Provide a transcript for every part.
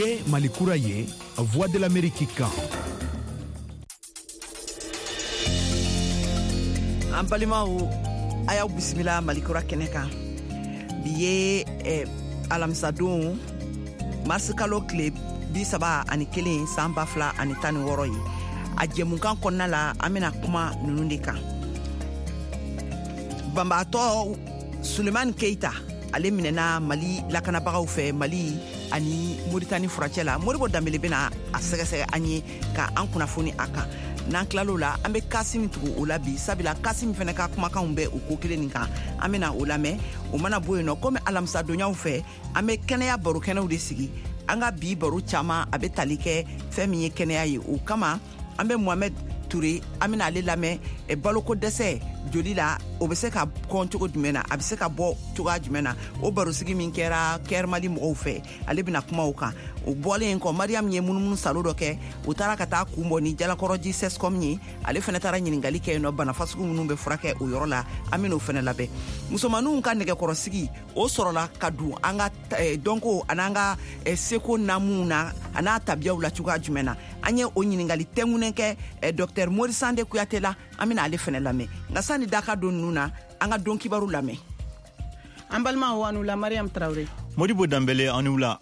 Niye Malikura ye, Voix de l'Amérique kan. An balimaw ayaw bisimila Malikura kɛnɛ kan. Bi ye alamisa don mars kalo tile 31 san 2016 ye. A jɛmukan kɔnɔna la an bɛna kuma ninnu de kan. Banbaatɔ Sulemani Keita ale minɛna Mali lakanabagaw fɛ Mali ani Moritani furancɛ la. Moribo Dambele bɛna a sɛgɛsɛgɛ an ye ka an kunnafoni a kan. N'an tilal'o la an bɛ Kasimi tugu o la bi sabula Kasimi fɛnɛ ka kumakanw bɛ o ko kelen nin kan. An bɛna o lamɛn. O mana bɔ yen nɔ komi alamisa donyaw fɛ an bɛ kɛnɛya barokɛnɛw de sigi. An ka bi baro caman a bɛ tali kɛ fɛn min ye kɛnɛya ye. O kama an bɛ Mohamed Touré an bɛna ale lamɛn baloko dɛsɛ joli la o bɛ se ka kɔn cogo jumɛn na a bɛ se ka bɔ cogoya jumɛn na o barosigi min kɛra Kɛr Mali mɔgɔw fɛ ale bɛna kuma o kan. O bɔlen kɔ Mariam ye munumunu salo dɔ kɛ o taara ka taa kun bɔ ni jalakɔrɔji CESCOM ye ale fɛnɛ taara ɲininkali kɛ yen nɔ bana fasugu minnu bɛ furakɛ o yɔrɔ la an bɛna o fɛnɛ labɛn. Musomaninw ka nɛgɛkɔrɔsigi o sɔrɔla ka don an ka dɔnko an'an ka seko namuw na a n'a tabiyaw la cogoya jumɛn na an ye o ɲininkali tɛŋunen kɛ Dr Mori Sande Kuyate la an bɛna ale fɛnɛ lamɛn. Nka sani da ka don ninnu na an ka don kibaru lamɛn. An balimaw anu la Mariam Traoré. Modibo Dambele anu la.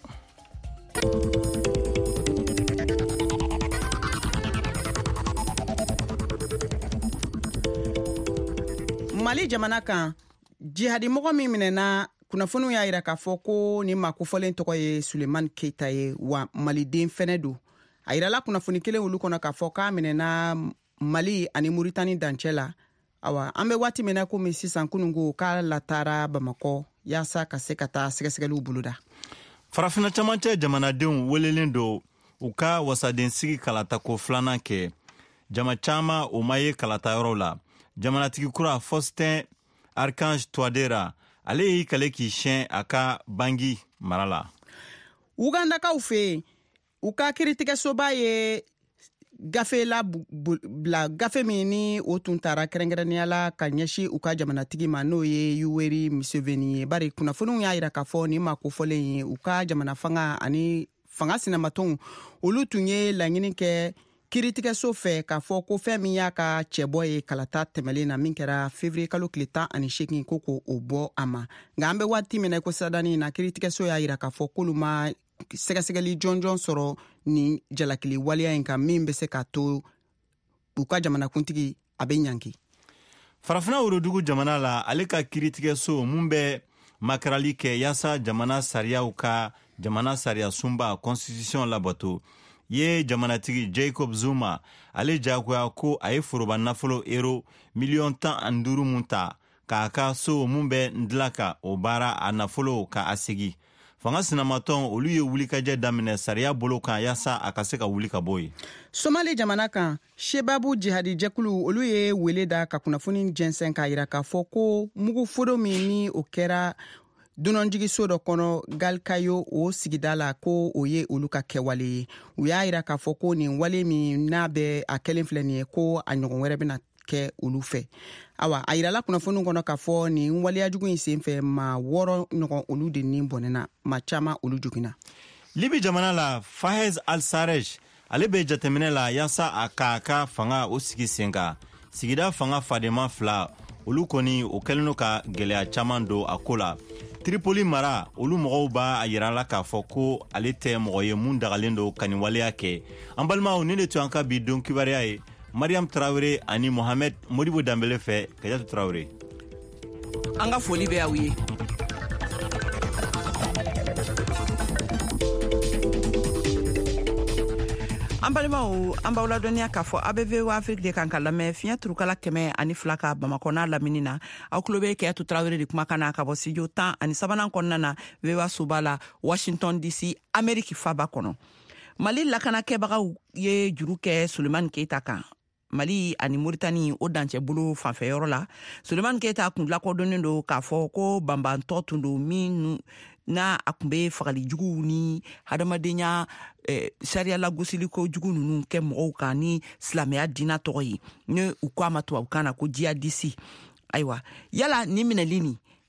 Mali jamana kan jihadi mɔgɔ min minɛna kunnafoniw y'a yira k'a fɔ ko ni makofɔlen tɔgɔ ye Sulemani Keita ye wa maliden fɛnɛ don. A yirala kunnafoni kelen olu kɔnɔ k'a fɔ k'a minɛna Mali ani Moritani dancɛ la. Awa an bɛ waati min na komi sisan kunungo k'a latara Bamakɔ yaasa ka se ka taa sɛgɛsɛgɛliw boloda. Farafina camancɛ jamanadenw welelen do u ka wasadensigi kalatako filanan kɛ. Jama caman o ma ye kalatayɔrɔ la. Jamanatigi kura Faustin Archange Touadera ale y'i kale k'i siyɛn a ka Bangi mara la. Ugandakaw fɛ u ka kiiritigɛsoba ye gafe la bila gafe min ni o tun taara kɛrɛnkɛrɛnnenya la ka ɲɛsin u ka jamanatigi ma n'o ye Yoweri Museveni ye. Bari kunnafoniw y'a yira k'a fɔ ni ma kofɔlen ye u ka jamana fanga ani fanga sinamatɔnw olu tun ye laɲini kɛ kiiritigɛso fɛ k'a fɔ ko fɛn min y'a ka cɛbɔ ye kalata tɛmɛlen na min kɛra février kalo tile 18 ko k'o bɔ a ma. Nka an bɛ waati min na ko sadani na kiiritigɛso y'a yira k'a fɔ k'olu ma sɛgɛsɛgɛli jɔnjɔn sɔrɔ ni jalakili waliya in kan min bɛ se ka to u ka jamanakuntigi a bɛ ɲanki. Farafina worodugu jamana la ale ka kiiritigɛso mun bɛ makarali kɛ yaasa jamana sariyaw ka jamana sariya sunba constitution labato ye jamanatigi Jacob Zuma ale jagoya ko a ye foroba nafolo euro 15 mun ta k'a ka so mun bɛ ndilaka o baara a nafolo ka a segi. Fanga sinamatɔn olu ye wulikajɛ daminɛ sariya bolo kan yaasa a ka se ka wuli ka bɔ yen. Somali jamana kan Shebabu jihadi jɛkulu olu ye wele da ka kunnafoni jɛnsɛn k'a yira k'a fɔ ko mugu fodo min ni o kɛra dunanjigiso dɔ kɔnɔ Galkayo o sigida la ko o ye olu ka kɛwale ye. U y'a yira k'a fɔ ko nin wale min n'a bɛ a kɛlen filɛ nin ye ko a ɲɔgɔn wɛrɛ bɛna kɛ olu fɛ. Awa a yirala kunnafoniw kɔnɔ k'a fɔ nin waliyajugu in senfɛ maa 6 ɲɔgɔn olu de ni bɔnɛna maa caman olu joginna. Libi jamana la Fahez Al-Sarraj ale bɛ jateminɛ la yaasa a ka fanga o sigi sen kan. Sigida fanga fadema 2 olu kɔni o kɛlen no ka gɛlɛya caman don a ko la. Tripoli mara olu mɔgɔw b'a yirala k'a fɔ ko ale tɛ mɔgɔ ye mun dagalen do ka nin waleya kɛ. An balimaw ni de tun an ka bi don kibaruya ye Mariam Traoré ani Mohamed Modibo Dambele fɛ Kajatu Traoré. An ka foli bɛ aw ye. An balimaw an b'aw ladɔnniya k'a fɔ a bɛ VOA Afrique de kan ka lamɛn fiɲɛ turukala 102 ka Bamakɔ n'a lamini na aw tulo bɛ Kajatu Traoré de kumakan na ka bɔ studio 13 kɔnɔna na VOA soba la Washington DC Amérique faba kɔnɔ. Mali lakanakɛbagaw ye juru kɛ Sulemani Keita kan. Mali ani Moritani o dancɛ bolo fanfɛyɔrɔ la Sulemani Keita kun lakodɔnnen do k'a fɔ ko banbantɔ tun do min n'a a kun bɛ fagali juguw ni hadamadenya sariya lagosiliko jugu ninnu kɛ mɔgɔw kan ni silamɛya diina tɔgɔ ye ni u ko a ma tubabukan na ko jihadisi. Ayiwa yala ni minɛli ni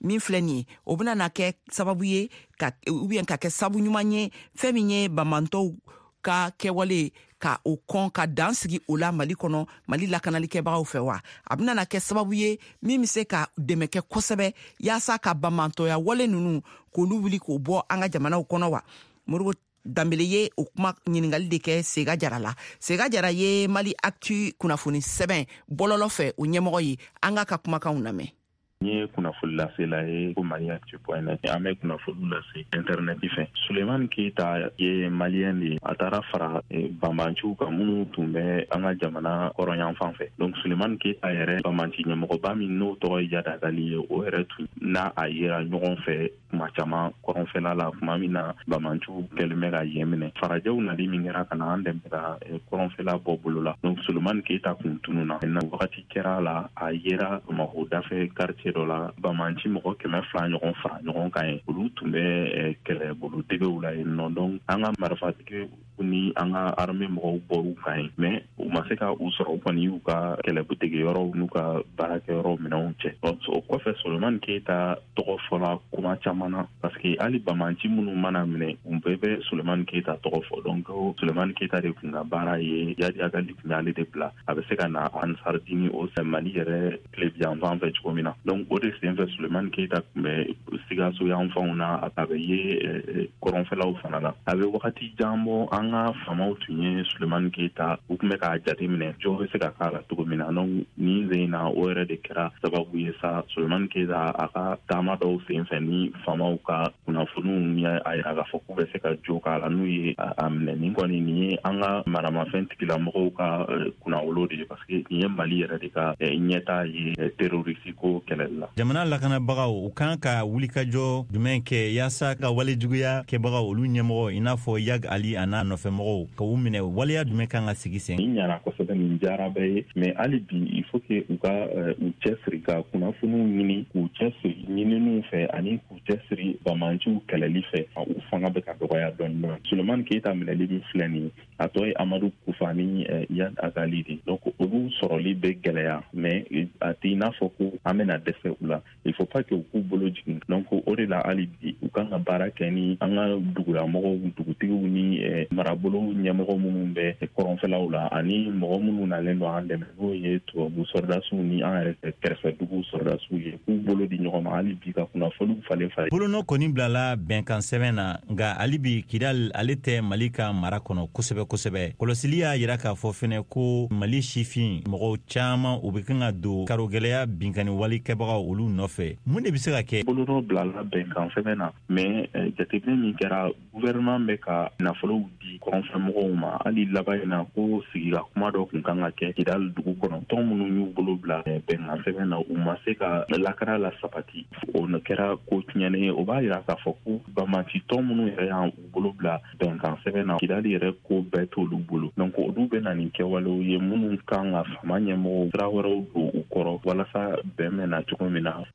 min filɛ nin ye o bena na kɛ sababu ye ka kɛ sababu ɲuman ye fɛn min ye bamantɔw ka kɛwale ka o kɔn ka dan sigi o la Mali kɔnɔ Mali lakanalikɛbagaw fɛ wa a bena na kɛ sababu ye min be se ka dɛmɛ kɛ kosɛbɛ yaasa ka bamantɔya wale nunu k'olu wuli k'o bɔ an ka jamanaw kɔnɔ wa Modibo Dambele ye o kuma ɲiningali de kɛ Sega Jara la. Sega Jara ye Mali Actu kunnafoni sɛbɛn bɔlɔlɔ fɛ o ɲɛmɔgɔ ye an ka kumakanw lamɛn. Nye kunnafoni lase la ye ko maliactu.net an bɛ kunnafoni lase internet fɛ Sulemani Keyita ye malien de a taara fara banbanciw kan minnu tun bɛ an ka jamana kɔrɔnyan fan fɛ donc Sulemani Keyita yɛrɛ banbanci ɲɛmɔgɔba min n'o tɔgɔ ye Yada Gali ye o yɛrɛ tun n'a a yera ɲɔgɔn fɛ kuma caman kɔrɔnfɛla la kuma min na banbanciw kɛlen bɛ ka yen minɛ farajɛw nali min kɛra ka na an dɛmɛ ka kɔrɔnfɛla bɔ bolo la donc Sulemani Keyita kun tununa wagati kɛra la a yera Bamakɔ dafɛ quartier dɔ la bamanci mɔgɔ 200 ɲɔgɔn fara ɲɔgɔn kan ye olu tun bɛ kɛlɛbolotegew la yen nɔ donc an ka marifatigi ni an ka armée mɔgɔw bɔr'u kan ye mais u ma se ka u sɔrɔ kɔni y'u ka kɛlɛbotegeyɔrɔw n'u ka baarakɛyɔrɔ minɛnw cɛ o kɔfɛ Sulemani Keyita tɔgɔ fɔla kuma caman na parce que hali bamanci minnu mana minɛ u bɛɛ bɛ Sulemani Keyita tɔgɔ fɔ donc Sulemani Keyita de kun ka baara ye Yadi Agali kun y'ale de bila a bɛ se ka na Ansar Dine o Mali yɛrɛ tilebiyanfan fɛ cogo min na donc o de senfɛ Sulemani Keyita kun bɛ Sikaso yan fanw na a bɛ ye kɔrɔnfɛlaw fana la a bɛ wagati jan bɔ an ka famaw tun ye Sulemani Keyita u tun bɛ k'a jateminɛ jɔ bɛ se ka k'a la cogo min na donc nin sen na o yɛrɛ de kɛra sababu ye sa Sulemani Keyita a ka taama dɔw senfɛ ni famaw ka kunnafoniw y'a yira k'a fɔ k'u bɛ se ka jo k'a la n'u ye a minɛ nin kɔni nin ye an ka maramafɛn tigilamɔgɔw ka kunnawolo de ye parce que nin ye Mali yɛrɛ de ka ɲɛtaa ye terroriste ko kɛlɛli la. Jamana lakanabagaw u kan ka wulikajɔ jumɛn kɛ yaasa ka walejuguya kɛbagaw olu ɲɛmɔgɔ i n'a fɔ Yag Ali a n'a nɔfɛmɔgɔw ka u minɛ waleya jumɛn kan ka sigi sen. Nin ɲana kosɛbɛ nin diyara bɛɛ ye mais hali bi il faut que u ka u cɛsiri ka kunnafoniw ɲini k'u cɛsiri ɲininiw fɛ ani k'u cɛsiri bamanciw kɛlɛli fɛ u fanga bɛ ka dɔgɔya dɔɔni dɔɔni. Sulemani Keyita minɛli min filɛ nin ye a tɔ ye Amadu Kufa ni Yad Agali de donc olu sɔrɔli bɛ gɛlɛya mais a t'i n'a fɔ ko an bɛna dɛsɛ u la il faut pas que u k'u bolo jigin donc o de la hali bi u kan ka baara kɛ ni an ka dugulamɔgɔw dugutigiw ni marabolo ɲɛmɔgɔ minnu bɛ kɔrɔnfɛlaw la ani mɔgɔ minnu nalen don an dɛmɛ n'o ye tubabu sɔrdasiw ni an yɛrɛ kɛrɛfɛ dugu sɔrdasiw ye k'u bolo di ɲɔgɔn ma hali bi ka kunnafoniw falen bolonɔ kɔni bilala bɛnkan sɛbɛn na nka hali bi Kidal ale tɛ Mali ka mara kɔnɔ kosɛbɛ kosɛbɛ kɔlɔsili y'a yira k'a fɔ fɛnɛ ko Mali sifin mɔgɔw caman u bɛ kan ka don karogɛlɛya binkani wali kɛbagaw olu nɔfɛ mun de bɛ se ka kɛ bolonɔ bilala bɛnkan sɛbɛn na mais jateminɛ min kɛra gouvernement bɛ ka nafolow di kɔrɔnfɛmɔgɔw ma hali laban in na ko sigila kuma dɔ kun kan ka kɛ Kidal dugu kɔnɔ tɔn minnu y'u bolo bila bɛnkan sɛbɛn na u ma se ka lakara la sabati o kɛra ko tiɲɛnen ye o b'a yira k'a fɔ ko bamanci tɔn minnu yɛrɛ y'u bolo bila bɛnkan sɛbɛn na Kidal yɛrɛ ko bɛɛ t'olu bolo donc olu bɛ na nin kɛwalew ye minnu kan ka fama ɲɛmɔgɔw sira wɛrɛw don u kɔrɔ walasa bɛn bɛ na cogo min na.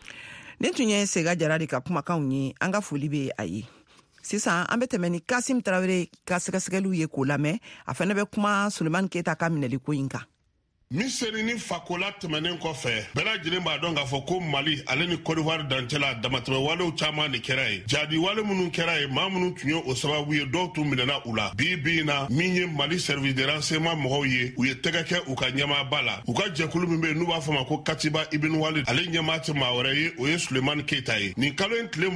Nin tun ye Sega Jara de ka kumakanw ye an ka foli bɛ a ye sisan an bɛ tɛmɛ ni Kasim Tarawele ka sɛgɛsɛgɛliw ye k'o lamɛn a fana bɛ kuma Sulemani Keyita ka minɛli ko in kan. Miseli ni fakola tɛmɛnen kɔfɛ bɛɛ lajɛlen b'a dɔn k'a fɔ ko Mali ale ni Côte d'Ivoire dancɛla damatɛmɛ walew caman de kɛra ye jadi wale minnu kɛra ye maa minnu tun ye o sababu ye dɔw tun minɛna u la bi na min ye Mali service de renseignement mɔgɔw ye u ye tɛgɛ kɛ u ka ɲɛmaaba la u ka jɛkulu min bɛ n'u b'a fɔ ma ko Katiba Ibn Walid ale ɲɛmaa tɛ maa wɛrɛ ye o ye Sulemani Keyita ye nin kalo in tile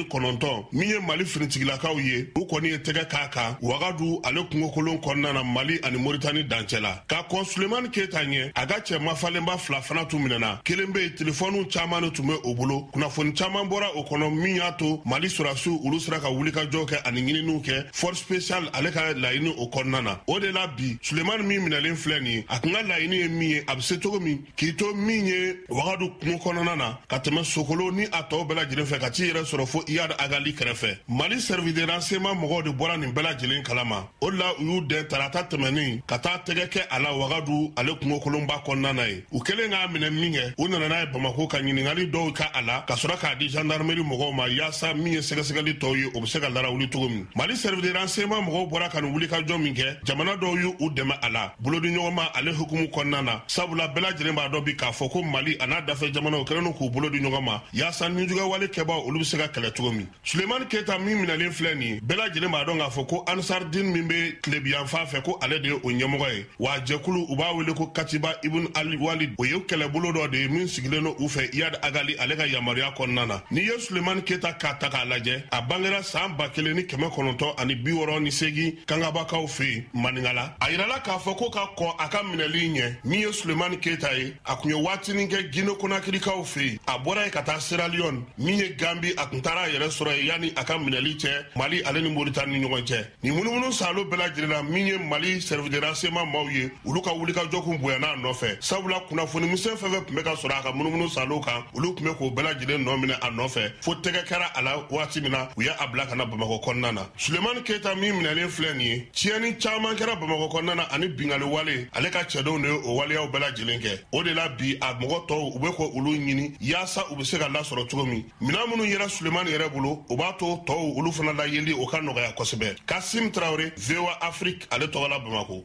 29 min ye Mali finitigilakaw ye u kɔni ye tɛgɛ k'a kan Wagadu ale kungokolon kɔnɔna na Mali ani Mauritanie dancɛla k'a kɔn Sulemani Keyita a ka cɛma falenba fila fana tun minɛna kelen bɛ telefɔniw caman tun bɛ o bolo kunnafoni caman bɔra o kɔnɔ min y'a to Mali sɔrɔdasiw olu sera ka wulikajɔ kɛ ani ɲininiw kɛ force spéciale ale ka laɲini o kɔnɔna na o de la bi Sulemani min minɛlen filɛ nin ye a kun ka laɲini ye min ye a bɛ se cogo min k'i to min ye Wagadu kungo kɔnɔna na ka tɛmɛ Sokolo ni a tɔw bɛɛ lajɛlen fɛ ka t'i yɛrɛ sɔrɔ fo Yad Agali kɛrɛfɛ Mali service de renseignement mɔgɔw de bɔra nin bɛɛ lajɛlen kalama o de la u y'u dɛn tarata tɛmɛnen ka taa tɛgɛ kɛ a la Wagadu ale kungo kolonba kɔnɔna ye u kelen k'a minɛ min kɛ u nana n'a ye Bamako ka ɲiningali dɔw ka a la ka sɔrɔ k'a di gendarmerie mɔgɔw ma yaasa min ye sɛgɛsɛgɛli tɔw ye o bɛ se ka larawuli cogo min. Mali service de renseignement mɔgɔw bɔra ka nin wulikajɔ min kɛ jamana dɔw y'u u dɛmɛ a la bolodi ɲɔgɔn ma ale hukumu kɔnɔna na sabula bɛɛ lajɛlen b'a dɔn bi k'a fɔ ko Mali a n'a dafɛ jamanaw kɛlen k'u bolodi ɲɔgɔn ma yaasa ninjuguwale kɛbaaw olu bɛ se ka kɛlɛ cogo min. Sulemani Keyita min minɛlen filɛ nin bɛɛ lajɛlen b'a dɔn k'a fɔ ko Ansardine min bɛ tilebiyanfan fɛ ko ale de ye o ɲɛmɔgɔ ye wa jɛkulu u b'a wele ko Katiba Ibn Ali Walid o ye kɛlɛbolo dɔ de ye min sigilen don u fɛ Iyad Agali ale ka yamaruya kɔnɔna na. N'i ye Sulemani Keyita k'a ta k'a lajɛ a bangera san 1998 kangabakaw fɛ yen Maninkala a yirala k'a fɔ ko ka kɔn a ka minɛli ɲɛ min ye Sulemani Keyita ye a kun ye waatinin kɛ Guinée Conakrykaw fɛ yen a bɔra yen ka taa Sierra Leone min ye Gambie a kun taara a yɛrɛ sɔrɔ yen yanni a ka minɛli cɛ Mali ale ni Mauritanie ni ɲɔgɔn cɛ. Nin munumunu salo bɛɛ lajɛlen na min ye Mali service de renseignement maaw ye olu ka wulikajɔ kun bonyana a nɔfɛ sabula kunnafoni misɛn fɛn fɛn tun bɛ ka sɔrɔ a ka munumunu salo kan olu tun bɛ k'o bɛɛ lajɛlen nɔ minɛ a nɔfɛ fo tɛgɛ kɛra a la waati min na u ye a bila ka na Bamako kɔnɔna na. Sulemani Keyita min minɛlen filɛ nin ye tiɲɛni caman kɛra Bamako kɔnɔna na ani bingali wale ale ka cɛdenw de ye o waleyaw bɛɛ lajɛlen kɛ o de la bi a mɔgɔ tɔw u bɛ ko olu ɲini yaasa u bɛ se ka lasɔrɔ cogo min minɛn minnu yɛrɛ Sulemani yɛrɛ bolo o b'a to tɔw olu fana la yeli o ka nɔgɔya kosɛbɛ. Kasim Traoré VOA Afrique ale tɔgɔ la Bamako.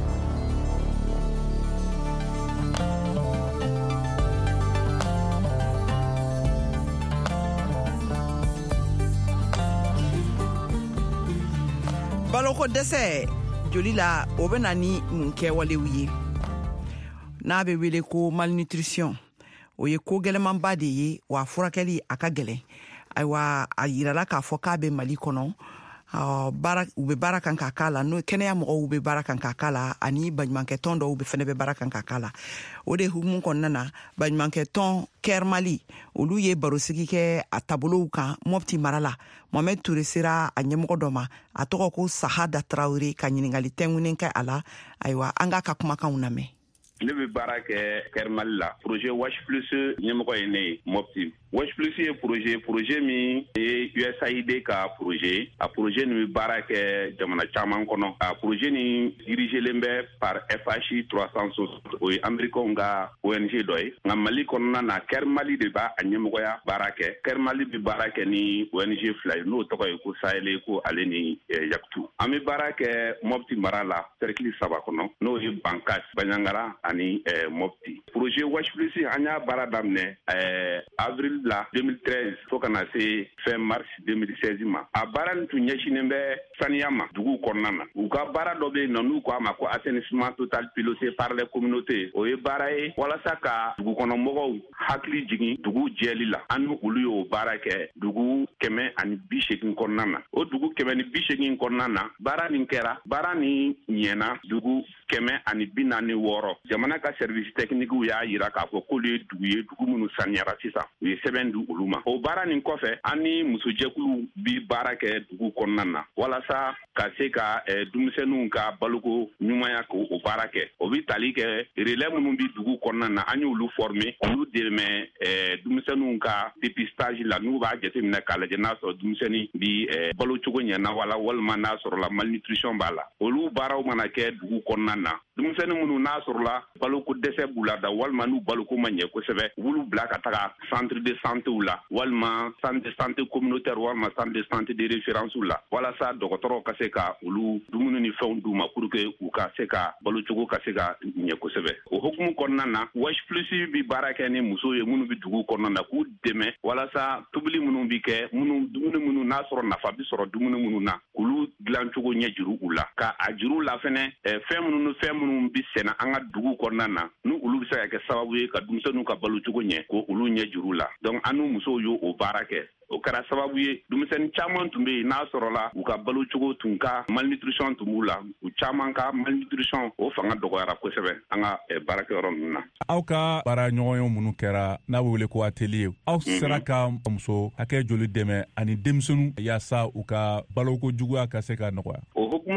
baloko dɛsɛ joli la o bɛ na ni mun kɛwalew ye n'a bɛ wele ko malnutrition o ye ko gɛlɛmanba de ye wa furakɛli a ka gɛlɛn ayiwa a yirala k'a fɔ k'a bɛ Mali kɔnɔ u bɛ baara kan k'a k'a la n'o kɛnɛya mɔgɔw bɛ baara kan k'a k'a la ani baɲumankɛtɔn dɔw fɛnɛ bɛ baara kan k'a k'a la o de hukumu kɔnɔna na baɲumankɛtɔn Care Mali olu ye barosigi kɛ a taabolow kan Mopti mara la Mohamed Touré sera a ɲɛmɔgɔ dɔ ma a tɔgɔ ko Sahada Traoré ka ɲiningali tɛngunen kɛ a la ayiwa an ka kumakanw lamɛn. Ne bɛ baara kɛ Care Mali la projet Wash Plus ɲɛmɔgɔ ye ne ye Mopti. Wash Plus ye projet min ye USAID ka projet a projet nin bɛ baara kɛ jamana caman kɔnɔ a projet nin dirigelen bɛ par FHI 360 o ye Américains ka ONG dɔ ye nka Mali kɔnɔna na Care Mali de b'a ɲɛmɔgɔya baara kɛ. Care Mali bɛ baara kɛ ni ONG fila ye n'o tɔgɔ ye ko Sahel ko ale ni Yaktu. An bɛ baara kɛ Mopti mara la cercle 3 kɔnɔ n'o ye Bankas Banyankara ani Mopti. Projet Wash Plus an y'a baara daminɛ avril la 2013 fo ka na se fin mars 2016 ma. A baara nin tun ɲɛsinen bɛ saniya ma dugu kɔnɔna na. U ka baara dɔ bɛ yen nɔ n'u ko a ma ko assainissement total piloté par les communautés. O ye baara ye walasa ka dugukɔnɔmɔgɔw hakili jigin dugu jɛli la. An ni olu y'o baara kɛ dugu 180 kɔnɔna na. O dugu 180 kɔnɔna na baara nin kɛra baara nin ɲɛna dugu 146. Jamana ka service technique y'a yira k'a fɔ k'olu ye dugu minnu saniyara sisan. U ye sɛbɛn di olu ma. O baara nin kɔfɛ an ni musojɛkulu bi baara kɛ dugu kɔnɔna na walasa ka se ka denmisɛnninw ka baloko ɲumanya k'o baara kɛ. O bi tali kɛ relais minnu bi dugu kɔnɔna na an y'olu former olu dɛmɛ denmisɛnninw ka dépistage la n'u b'a jateminɛ k'a lajɛ n'a sɔrɔ denmisɛnnin bi balo cogo ɲɛna walima n'a sɔrɔ la malnutrition b'a la. Olu baaraw mana kɛ dugu kɔnɔna na denmisɛnnin minnu n'a sɔrɔ la baloko dɛsɛ b'u la da walima n'u baloko ma ɲɛ kosɛbɛ u b'olu bila ka taga centre de santé la walima centre de santé communautaire walima centre de santé de référence la walasa dɔgɔtɔrɔw ka se ka olu dumuni ni fɛnw d'u ma pour que u ka se ka balo cogo ka se ka ɲɛ kosɛbɛ. O hukumu kɔnɔna na Wash Plus bi baara kɛ ni muso ye minnu bi dugu kɔnɔna na k'u dɛmɛ walasa tobili minnu bi kɛ dumuni minnu n'a sɔrɔ nafa bi sɔrɔ dumuni minnu na k'olu dilan cogo ɲɛ juru u la ka a juru la fɛnɛ fɛn minnu bi sɛnɛ an ka dugu kɔnɔna na n'u olu bi se ka kɛ sababu ye ka denmisɛnninw ka balo cogo ɲɛ ko olu ɲɛ juru la. Donc an n'u musow y'o baara kɛ. O kɛra sababu ye denmisɛnnin caman tun bɛ yen n'a sɔrɔla u ka balo cogo tun ka malnutrition tun b'u la u caman ka malnutrition o fanga dɔgɔyara kosɛbɛ an ka baarakɛyɔrɔ ninnu na. Aw ka baara ɲɔgɔnye minnu kɛra n'a bɛ wele ko atelier aw sera ka muso hakɛ joli dɛmɛ ani denmisɛnninw yaasa u ka baloko juguya ka se ka nɔgɔya. O hukumu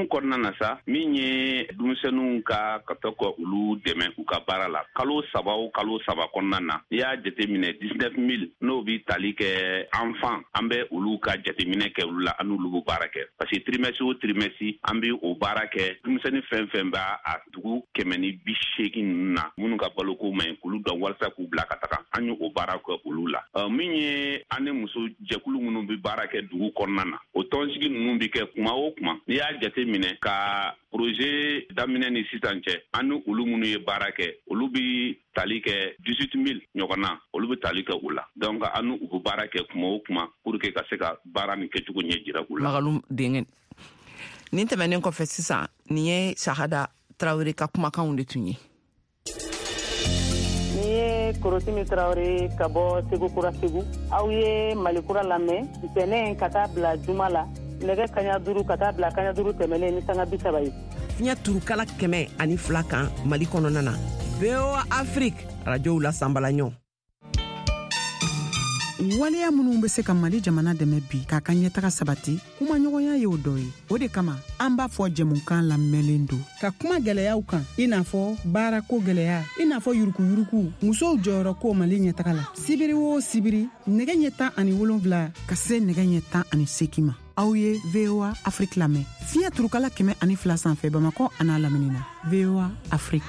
hukumu kɔnɔna na sa min ye denmisɛnninw ka to ka olu dɛmɛ u ka baara la kalo saba kɔnɔna na i y'a jateminɛ 19,000 n'o bi tali kɛ enfant an bɛ olu ka jateminɛ kɛ olu la an n'olu bɛ baara kɛ parce que trimestre o trimestre an bɛ o baara kɛ denmisɛnnin fɛn b'a a dugu 180 ninnu na minnu ka baloko man ɲi k'olu dɔn walasa k'u bila ka taga an ye o baara kɛ olu la min ye an ni muso jɛkulu minnu bɛ baara kɛ dugu kɔnɔna na o tɔnsigi ninnu bɛ kɛ kuma o kuma n'i y'a jateminɛ ka projet daminɛ ni sisan cɛ an ni olu minnu ye baara kɛ olu bɛ tali kɛ 18,000 ɲɔgɔn na olu bɛ tali kɛ u la donc an ni u bɛ baara kɛ kuma o kuma pour que ka se ka baara nin kɛcogo ɲɛ jira u la. Magalum denkɛ nin tɛmɛnen kɔfɛ sisan nin ye Sahada Traoré ka kumakanw de tun ye. Ni ye Korosimi Traoré ka bɔ Segu Kura Segu aw ye Malikura lamɛn ntɛnɛn ka taa bila juma la nɛgɛ kaɲa 5 ka taa bila kaɲa 5 tɛmɛlen ni sanga 30 ye. Fiɲɛ turukala 102 kan Mali kɔnɔna na. VOA Afrique radio la Sambalaɲɔ. Waleya minnu bɛ se ka Mali jamana dɛmɛ bi k'a ka ɲɛtaga sabati kuma ɲɔgɔnya ye o dɔ ye. O de kama an b'a fɔ jɛmukan lamɛnlen don ka kuma gɛlɛyaw kan i n'a fɔ baarako gɛlɛya i n'a fɔ yurukuyuruku musow jɔyɔrɔ ko Mali ɲɛtaga la sibiri o sibiri nɛgɛ ɲɛ 17 ka se nɛgɛ ɲɛ 18 ma. Aw ye VOA Afrique lamɛn fiɲɛ turukala 102 sanfɛ Bamakɔ a n'a lamini na. VOA Afrique.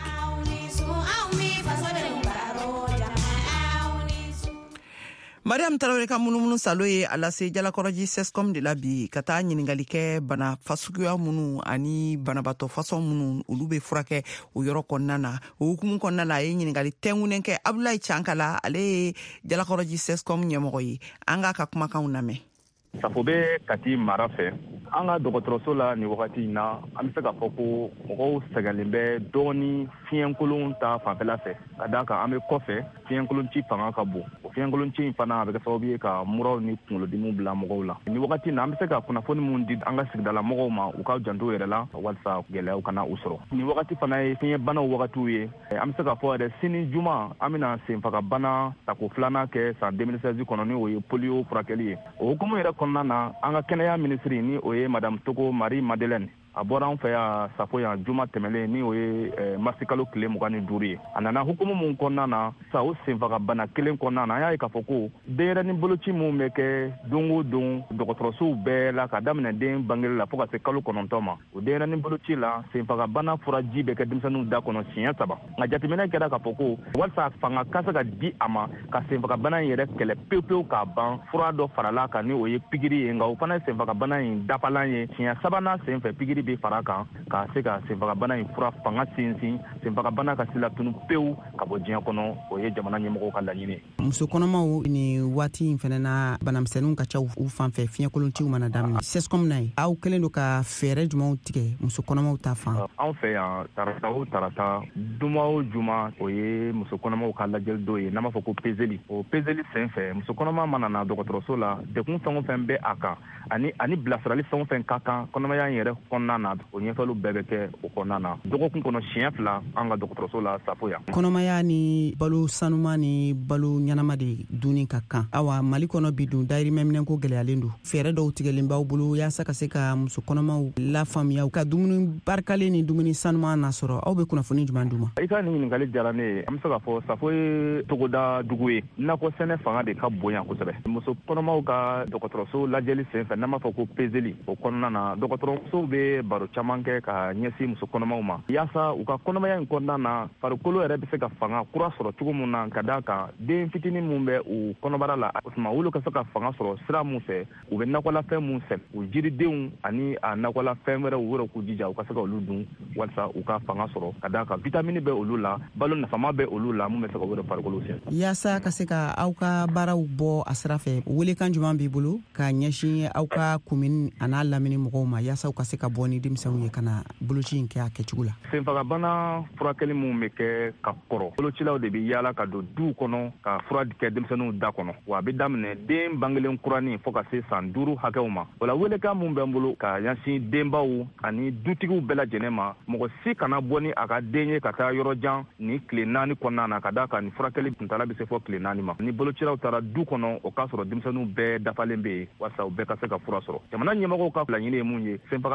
Mariam Traoré ka munumunu salo ye a lase Jalakɔrɔji CESCOM de la bi ka taa ɲiningali kɛ bana fasuguya minnu ani banabatɔ fasɔn minnu olu bɛ furakɛ o yɔrɔ kɔnɔna na o hukumu kɔnɔna la a ye ɲiningali tɛngunen kɛ Abdoulaye Chankala ale ye Jalakɔrɔji CESCOM ɲɛmɔgɔ ye an ka kumakanw lamɛn. Safo bɛ Kati mara fɛ an ka dɔgɔtɔrɔso la ni wagati in na an bɛ se k'a fɔ ko mɔgɔw sɛgɛnlen bɛ dɔɔni fiɲɛkolon ta fanfɛla fɛ ka d'a kan an bɛ kɔfɛ fiɲɛkolon ci fanga ka bon o fiɲɛkolon ci in fana a bɛ kɛ sababu ye ka muraw ni kunkolodimiw bila mɔgɔw la ni wagati in na an bɛ se ka kunnafoni min di an ka sigidala mɔgɔw ma u ka janto yɛrɛ la walasa gɛlɛyaw kana u sɔrɔ ni wagati fana ye fiɲɛbanaw wagatiw ye an bɛ se k'a fɔ yɛrɛ sini juma an bɛna senfagabana tako filanan kɛ san 2016 kɔnɔ ni o ye polio furakɛli ye o hukumu yɛrɛ kɔnɔna na an ka kɛnɛya minisiri ni o ye madame Togo Marie Madeleine a bɔra an fɛ yan safo yan juma tɛmɛlen ni o ye marsikalo tile 25 ye a nana hukumu mun kɔnɔna na sa o senfagabana kelen kɔnɔna na an y'a ye k'a fɔ ko denyɛrɛni boloci mun bɛ kɛ don o don dɔgɔtɔrɔsow bɛɛ la ka daminɛ den bangeli la fo ka se kalo 9 ma o denyɛrɛni boloci la senfagabana furaji bɛ kɛ denmisɛnninw da kɔnɔ siɲɛ 3 nka jateminɛ kɛra k'a fɔ ko walasa fanga ka se ka di a ma ka senfagabana in yɛrɛ kɛlɛ pewu k'a ban fura dɔ farala kan ni o ye pikiri ye nka o fana ye senfagabana in dafalan ye siɲɛ 3nan senfɛ pikiri bɛ fara kan ka se ka senfagabana in fura fanga sinsin senfagabana ka se latunu pewu ka bɔ diɲɛ kɔnɔ o ye jamana ɲɛmɔgɔw ka laɲini. Muso kɔnɔmaw ni waati in fana na banamisɛnninw ka ca u fan fɛ fiɲɛkolontiw mana daminɛ CESCOM na ye aw kɛlen don ka fɛɛrɛ jumɛnw tigɛ muso kɔnɔmaw ta fan. Anw fɛ yan tarata o tarata juma o juma o ye muso kɔnɔmaw ka lajɛli dɔ ye n'an b'a fɔ ko peseli o peseli senfɛ muso kɔnɔma mana na dɔgɔtɔrɔso la dekun fɛn o fɛn bɛ a kan ani bilasirali fɛn o fɛn ka kan kɔnɔmaya in yɛrɛ kɔnɔna na o ɲɛfɔliw bɛɛ bɛ kɛ o kɔnɔna na dɔgɔkun kɔnɔ siɲɛ 2 an ka dɔgɔtɔrɔso la safo yan. Kɔnɔmaya ni balo sanuma ni balo ɲanama de dunni ka kan awa Mali kɔnɔ bi dun dayirimɛminɛ ko gɛlɛyalen don fɛɛrɛ dɔw tigɛlen b'aw bolo yaasa ka se ka muso kɔnɔmaw lafaamuya ka dumuni barikalen ni dumuni sanuma nasɔrɔ aw bɛ kunnafoni jumɛn d'u ma. I ka nin ɲininkali diyara ne ye an bɛ se k'a fɔ safo ye togoda dugu ye nakɔ sɛnɛ fanga de ka bonya kosɛbɛ muso kɔnɔmaw ka dɔgɔtɔrɔso lajɛli senfɛ n'an b'a fɔ ko peseli o kɔnɔna na dɔgɔtɔrɔmusow bɛ baro caman kɛ ka ɲɛsin muso kɔnɔmaw ma yaasa u ka kɔnɔmaya in kɔnɔna na farikolo yɛrɛ bɛ se ka fanga kura sɔrɔ cogo min na ka d'a kan den fitinin mun bɛ u kɔnɔbara la o tuma olu ka se ka fanga sɔrɔ sira mun fɛ u bɛ nakɔlafɛn mun sɛnɛ u jiridenw ani a nakɔlafɛn wɛrɛw u yɛrɛ k'u jija u ka se ka olu dun walasa u ka fanga sɔrɔ ka d'a kan vitamini bɛ olu la balo nafama bɛ olu la mun bɛ se ka u yɛrɛ farikolo sɛnɛ. Yaasa ka se ka aw ka baaraw bɔ a sira fɛ welekan jumɛn b'i bolo ka ɲɛsin aw ka commune a n'a lamini mɔgɔw ma yaasa u ka se ka bɔ ni denmisɛnw ye ka na boloci in kɛ a kɛcogo la. Senfagabana furakɛli mun bɛ kɛ ka kɔrɔ bolocilaw de bɛ yaala ka don duw kɔnɔ ka fura kɛ denmisɛnninw da kɔnɔ wa a bɛ daminɛ den bangelen kuranin fo ka se san 5 hakɛw ma o la welekan mun bɛ n bolo ka ɲɛsin denbaw ani dutigiw bɛɛ lajɛlen ma mɔgɔ si kana bɔ ni a ka den ye ka taa yɔrɔ jan ni tile 4 kɔnɔna na ka d'a kan ni furakɛli kuntala bɛ se fɔ tile 4 ma ni bolocilaw taara du kɔnɔ o k'a sɔrɔ denmisɛnninw bɛɛ dafalen bɛ yen walasa u bɛɛ ka se ka fura sɔrɔ jamana ɲɛmɔgɔw ka laɲini ye mun ye senfagabana ka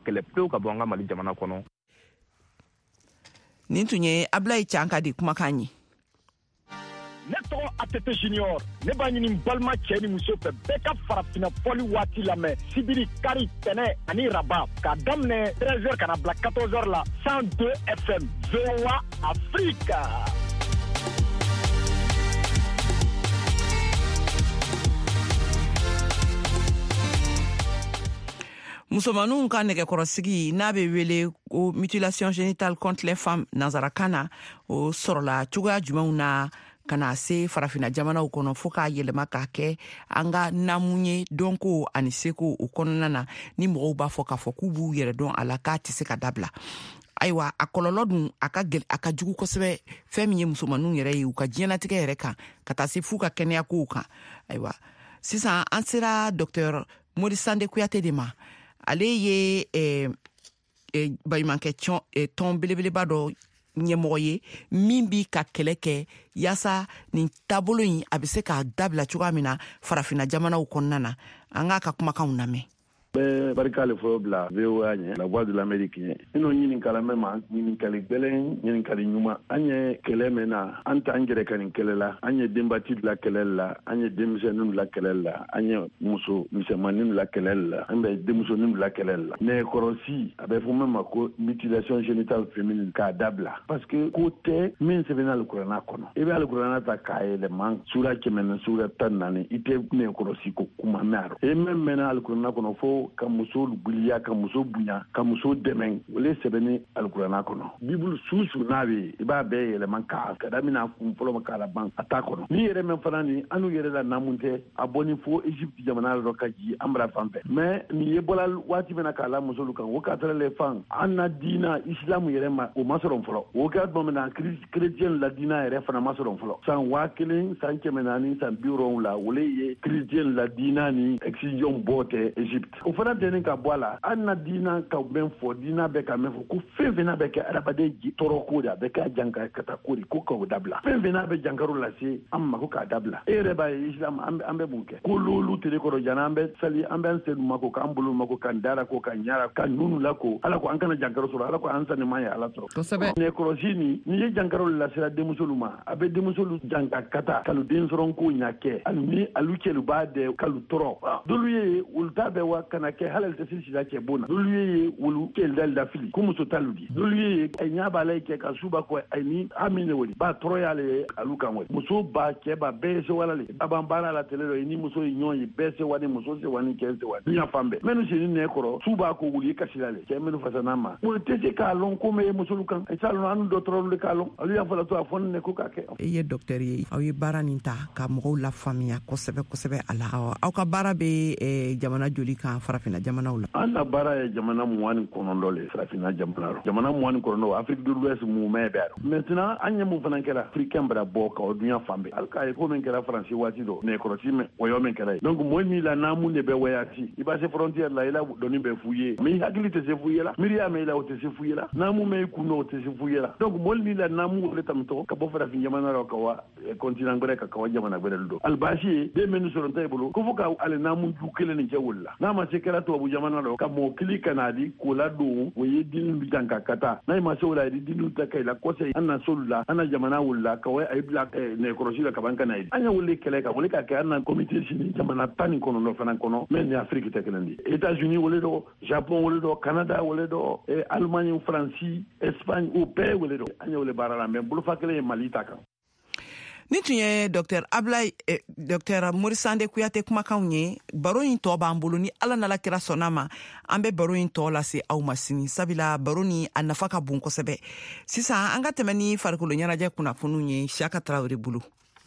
kɛlɛ pewu ka bɔ an ka Mali jamana kɔnɔ. Nin tun ye Ablaye Canka de kumakan ye. Ne tɔgɔ ATT Junior, ne b'a ɲini balima cɛ ni muso fɛ bɛɛ ka farafina fɔli waati lamɛn sibiri kari tɛnɛ ani raba k'a daminɛ 13h ka na bila 14h la 102 FM VOA Afrique. Musomaninw ka nɛgɛkɔrɔsigi n'a bɛ wele ko mutilation génitale contre les femmes nanzarakan na o sɔrɔla cogoya jumɛnw na ka na se farafina jamanaw kɔnɔ fo k'a yɛlɛma k'a kɛ an ka naamu ye dɔnko ani seko o kɔnɔna na ni mɔgɔw b'a fɔ k'a fɔ k'u b'u yɛrɛ dɔn a la k'a tɛ se ka dabila. Ayiwa a kɔlɔlɔ dun a ka jugu kosɛbɛ fɛn min ye musomaninw yɛrɛ ye u ka diɲɛnatigɛ yɛrɛ kan ka taa se f'u ka kɛnɛya kow kan. Ayiwa sisan an sera Dr Modi Sande Kuyate de ma. Ale ye baɲumankɛ tɔn belebeleba dɔ ɲɛmɔgɔ ye min bi ka kɛlɛ kɛ yaasa nin taabolo in a bɛ se k'a dabila cogoya min na farafina jamanaw kɔnɔna na. An k'a ka kumakanw lamɛn. Bɛɛ barika le fɔlɔ bila VOA ɲɛ la voix de l'Amérique ɲɛ. N'o ɲininkala mɛn ma ɲininkali gbɛlɛn ɲininkali ɲuman. An ye kɛlɛ mɛn na an t'an yɛrɛ ka nin kɛlɛ la, an ye denbati la kɛlɛ la, an ye denmisɛnninw la kɛlɛ la, an ye muso misɛnmaninw la kɛlɛ la, an bɛ denmusoninw la kɛlɛ la. Nɛgɛkɔrɔsi a bɛ fɔ min ma ko mutilation génitale féminine k'a dabila parce que ko tɛ min sɛbɛnna alikuranɛ kɔnɔ. I bɛ alikuranɛ ta k'a yɛlɛma sura 100 ni sura 14 i tɛ nɛgɛkɔrɔsi ko kuma mɛn a rɔ. E min mɛnna alikuranɛ kɔnɔ fo ka muso giliya ka muso bonya ka muso dɛmɛ o le sɛbɛnni alikuranɛ kɔnɔ. Bibulu susu n'a bɛ i b'a bɛɛ yɛlɛma k'a ka daminɛ kun fɔlɔ ma k'a laban a t'a kɔnɔ. Ni yɛrɛ min fana ni an n'u yɛrɛ la naamu tɛ a bɔni fo Egypte jamana dɔ ka ji an bara fan fɛ. Mais nin ye bɔla waati min na k'a la musolu kan o ka taa le fan an na diina isilamu yɛrɛ ma o ma sɔrɔ fɔlɔ. O kɛra tuma min na chrétien la diina yɛrɛ fana ma sɔrɔ fɔlɔ. San 1000 san 400 san 70 la o le ye chrétien la diina ni excision bɔ tɛ Egypte. O fana tɛ ka bɔ a la an na diina ka bɛn fɔ diina bɛ ka mɛn fɔ ko fɛn fɛn n'a bɛ kɛ adamaden tɔɔrɔ ko de a bɛ kɛ janka ka taa ko de ko k'o dabila fɛn fɛn n'a bɛ jankaro lase an ma ko k'a dabila e yɛrɛ b'a ye islam an bɛ mun kɛ ko l'olu tele kɔrɔ jana an bɛ sali an bɛ an sen ma ko k'an bolo ma ko k'an dara ko k'an ɲara ka nunu la ko ala ko an kana jankaro sɔrɔ ala ko an sani ma ye ala sɔrɔ kosɛbɛ nɛgɛkɔrɔsi ni ye jankaro lasera denmusolu ma a bɛ denmusolu janka kata kalu den sɔrɔ ko ɲa kɛ hali ni alu cɛlu b'a dɛ kalu tɔrɔ dolu ye olu t'a bɛ wa kana kɛ hali tɛ sila cɛ bona dolu ye wolu kɛlɛ da fili ko muso talu di dolu ye ay nya ba lay kɛ ka suba ko ay ni amine woli ba toro yale alu kan woli muso ba cɛ ba bɛɛ se wala le aban bara la tele do ni muso ɲɔn ye bɛɛ se wani muso se wani kɛ se wani nya fambe menu se ni ne kɔrɔ suba ko wuli ka sila le cɛ menu fasana ma mo te se ka lon ko me muso lu kan ay salon anu do toro le ka lon alu ya fala to a fon ne ko ka kɛ e ye docteur ye aw ye baara nin ta ka mɔgɔw la faamuya kosɛbɛ a la aw ka baara bɛ jamana joli kan farafina jamanaw la an na baara ye jamana 29 le farafina jamana rɔ jamana 29 Afrique de l'Ouest mumɛ bɛ rɔ maintenant an ɲɛ mun fana kɛra africain bara bɔ ka o dunya fan bɛɛ alka ye ko min kɛra faransi waati dɔ ne kɔrɔsi mɛ o yɔ min kɛra ye donc mɔɔ min la naamu de bɛ wayati i b'a se frontière la i la dɔnni bɛ f'u ye mais i hakili tɛ se f'u ye la miiri y'a mɛn i la o tɛ se f'u ye la naamu mɛ i kun o tɛ se f'u ye la donc mɔɔ min la naamu o le tamitɔ ka bɔ farafin jamana rɔ ka wa continent wɛrɛ ka wa jamana wɛrɛ do albaasi ye den minnu sɔrɔ ta i bolo ko fo ka ale naamu ju kelen nin cɛ wolo la n'a ma se kɛra tubabu jamana rɔ ka mɔɔ kili ka na di k'o la don o ye dinu bi jan ka kata n'a ma se o la i dinu ta kai la kɔsɛ an na solu la an na jamana wula ka wa ay bila nɛgɛkɔrɔsi la ka ban kana ye an ya wele kɛlɛ ka wele ka kɛ an na comité sini jamana 19 fana kɔnɔ mais ni Afrique tɛ kelen di États-Unis wele dɔ Japon wele dɔ Canada wele dɔ Allemagne Fransi Espagne o bɛɛ wele dɔ an ya wele baara la mais bolofa kelen ye Mali ta kan ni tun ye Dr Modi Sande Kuyate kumakanw ye baro in tɔ b'an bolo ni ala n'ala kira sɔnna ma an bɛ baro in tɔ lase aw ma sini sabila baro ni a nafa ka bon kosɛbɛ sisan an ka tɛmɛ ni farikolo ɲɛnajɛ kunnafoniw ye Siaka Tarawele bolo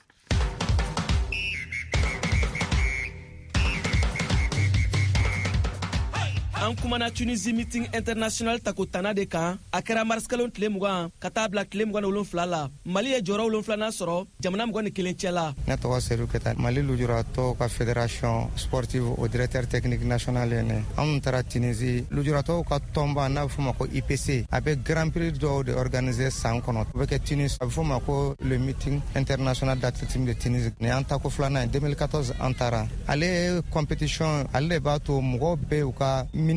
an kumana Tunisie meeting international tako tana de kan a kɛra marskalon tile 20 ka taa bila tile 27 la Mali ye jɔyɔrɔ 7 sɔrɔ jamana 21 cɛ la ne tɔgɔ Seydou Keta Mali lujuratɔ ka fédération sportive au directeur technique national ne an taara Tunisie lujuratɔw ka tɔnba n'a bɛ fɔ ma ko IPC a bɛ grand prix dɔw de organiser san kɔnɔ o bɛ kɛ Tunis a bɛ fɔ ma ko le meeting international d'athlétisme de Tunisie ni an tako filanan 2014 an taara ale compétition ale de b'a to mɔgɔw bɛ u ka